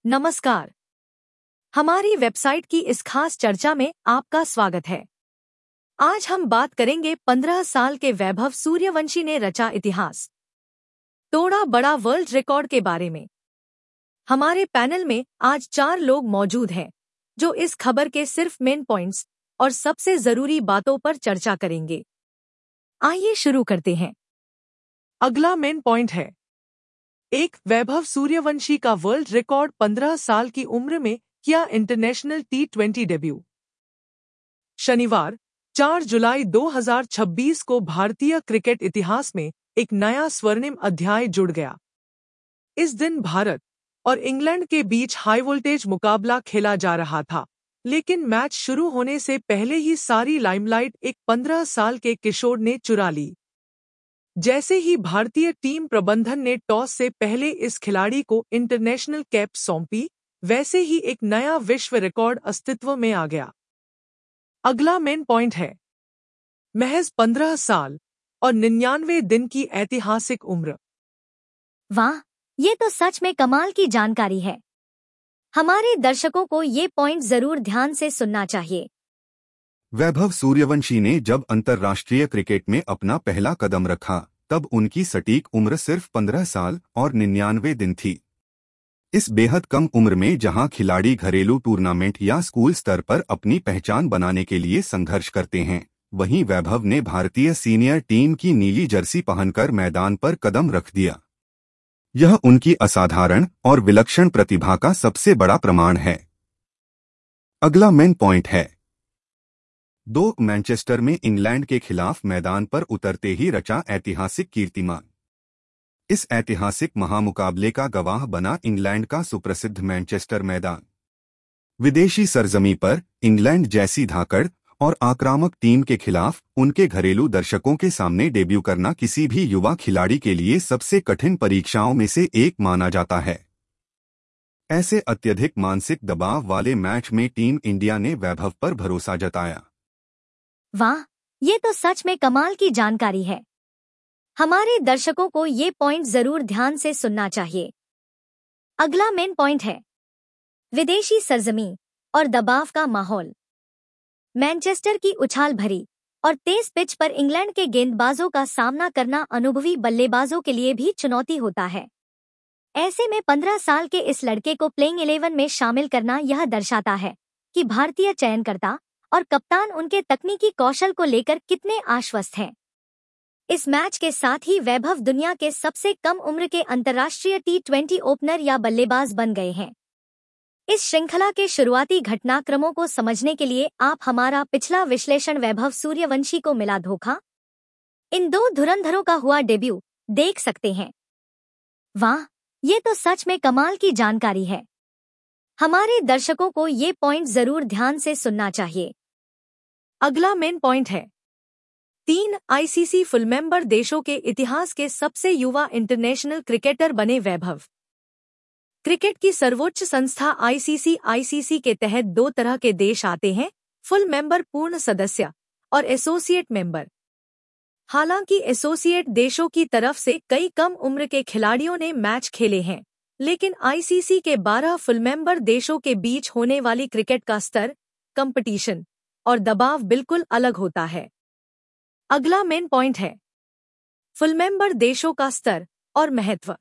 नमस्कार। हमारी वेबसाइट की इस खास चर्चा में आपका स्वागत है। आज हम बात करेंगे 15 साल के वैभव सूर्यवंशी ने रचा इतिहास, तोड़ा बड़ा वर्ल्ड रिकॉर्ड के बारे में। हमारे पैनल में आज 4 लोग मौजूद हैं जो इस खबर के सिर्फ मेन पॉइंट्स और सबसे जरूरी बातों पर चर्चा करेंगे। आइए शुरू करते हैं। अगला मेन पॉइंट है, एक वैभव सूर्यवंशी का वर्ल्ड रिकॉर्ड 15 साल की उम्र में किया इंटरनेशनल T20 डेब्यू। शनिवार 4 जुलाई 2026 को भारतीय क्रिकेट इतिहास में एक नया स्वर्णिम अध्याय जुड़ गया। इस दिन भारत और इंग्लैंड के बीच हाई वोल्टेज मुकाबला खेला जा रहा था, लेकिन मैच शुरू होने से पहले ही सारी लाइमलाइट एक 15 साल के किशोर ने चुरा ली। जैसे ही भारतीय टीम प्रबंधन ने टॉस से पहले इस खिलाड़ी को इंटरनेशनल कैप सौंपी, वैसे ही एक नया विश्व रिकॉर्ड अस्तित्व में आ गया। अगला मेन पॉइंट है, महज 15 साल और 99 दिन की ऐतिहासिक उम्र। वाह, ये तो सच में कमाल की जानकारी है। हमारे दर्शकों को ये पॉइंट जरूर ध्यान से सुनना चाहिए। वैभव सूर्यवंशी ने जब अंतर्राष्ट्रीय क्रिकेट में अपना पहला कदम रखा, तब उनकी सटीक उम्र सिर्फ 15 साल और 99 दिन थी। इस बेहद कम उम्र में जहां खिलाड़ी घरेलू टूर्नामेंट या स्कूल स्तर पर अपनी पहचान बनाने के लिए संघर्ष करते हैं, वहीं वैभव ने भारतीय सीनियर टीम की नीली जर्सी पहनकर मैदान पर कदम रख दिया। यह उनकी असाधारण और विलक्षण प्रतिभा का सबसे बड़ा प्रमाण है। अगला मेन पॉइंट है, 2 मैनचेस्टर में इंग्लैंड के खिलाफ मैदान पर उतरते ही रचा ऐतिहासिक कीर्तिमान। इस ऐतिहासिक महामुकाबले का गवाह बना इंग्लैंड का सुप्रसिद्ध मैनचेस्टर मैदान। विदेशी सरजमी पर इंग्लैंड जैसी धाकड़ और आक्रामक टीम के खिलाफ उनके घरेलू दर्शकों के सामने डेब्यू करना किसी भी युवा खिलाड़ी के लिए सबसे कठिन परीक्षाओं में से एक माना जाता है। ऐसे अत्यधिक मानसिक दबाव वाले मैच में टीम इंडिया ने वैभव पर भरोसा जताया। वाह, ये तो सच में कमाल की जानकारी है। हमारे दर्शकों को ये पॉइंट जरूर ध्यान से सुनना चाहिए। अगला मेन पॉइंट है, विदेशी सरजमी और दबाव का माहौल। मैनचेस्टर की उछाल भरी और तेज पिच पर इंग्लैंड के गेंदबाजों का सामना करना अनुभवी बल्लेबाजों के लिए भी चुनौती होता है। ऐसे में 15 साल के इस लड़के को प्लेइंग 11 में शामिल करना यह दर्शाता है कि भारतीय चयनकर्ता और कप्तान उनके तकनीकी कौशल को लेकर कितने आश्वस्त हैं। इस मैच के साथ ही वैभव दुनिया के सबसे कम उम्र के अंतर्राष्ट्रीय T20 ओपनर या बल्लेबाज बन गए हैं। इस श्रृंखला के शुरुआती घटनाक्रमों को समझने के लिए आप हमारा पिछला विश्लेषण वैभव सूर्यवंशी को मिला धोखा, इन 2 धुरंधरों का हुआ डेब्यू देख सकते हैं। वाह, ये तो सच में कमाल की जानकारी है। हमारे दर्शकों को ये पॉइंट जरूर ध्यान से सुनना चाहिए। अगला मेन पॉइंट है, 3 आईसीसी फुल मेंबर देशों के इतिहास के सबसे युवा इंटरनेशनल क्रिकेटर बने वैभव। क्रिकेट की सर्वोच्च संस्था आईसीसी के तहत 2 तरह के देश आते हैं, फुल मेंबर पूर्ण सदस्य और एसोसिएट मेंबर। हालांकि एसोसिएट देशों की तरफ से कई कम उम्र के खिलाड़ियों ने मैच खेले हैं, लेकिन आईसीसी के 12 फुल मेंबर देशों के बीच होने वाली क्रिकेट का स्तर, कंपटीशन और दबाव बिल्कुल अलग होता है। अगला मेन पॉइंट है, फुल मेंबर देशों का स्तर और महत्व।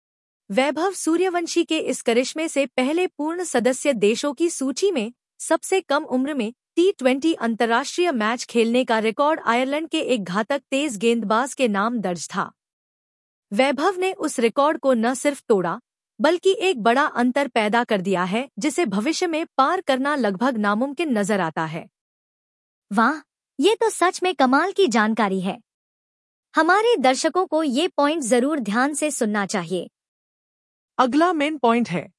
वैभव सूर्यवंशी के इस करिश्मे से पहले पूर्ण सदस्य देशों की सूची में सबसे कम उम्र में T20 अंतर्राष्ट्रीय मैच खेलने का रिकॉर्ड आयरलैंड के एक घातक तेज गेंदबाज के नाम दर्ज था। वैभव ने उस रिकॉर्ड को न सिर्फ तोड़ा, बल्कि एक बड़ा अंतर पैदा कर दिया है जिसे भविष्य में पार करना लगभग नामुमकिन नजर आता है। वाह, ये तो सच में कमाल की जानकारी है। हमारे दर्शकों को ये पॉइंट जरूर ध्यान से सुनना चाहिए। अगला मेन पॉइंट है,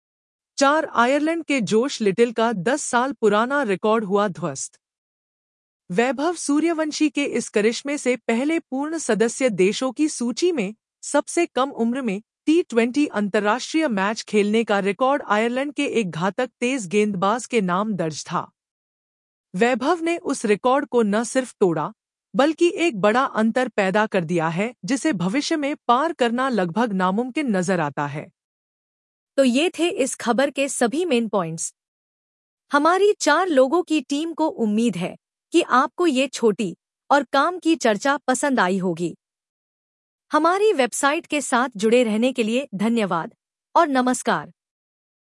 4 आयरलैंड के जोश लिटिल का 10 साल पुराना रिकॉर्ड हुआ ध्वस्त। वैभव सूर्यवंशी के इस करिश्मे से पहले पूर्ण सदस्य देशों की सूची में सबसे कम उम्र में T20 अंतर्राष्ट्रीय मैच खेलने का रिकॉर्ड आयरलैंड के एक घातक तेज गेंदबाज के नाम दर्ज था। वैभव ने उस रिकॉर्ड को न सिर्फ तोड़ा, बल्कि एक बड़ा अंतर पैदा कर दिया है जिसे भविष्य में पार करना लगभग नामुमकिन नजर आता है। तो ये थे इस खबर के सभी मेन पॉइंट्स। हमारी 4 लोगों की टीम को उम्मीद है कि आपको ये छोटी और काम की चर्चा पसंद आई होगी। हमारी वेबसाइट के साथ जुड़े रहने के लिए धन्यवाद और नमस्कार।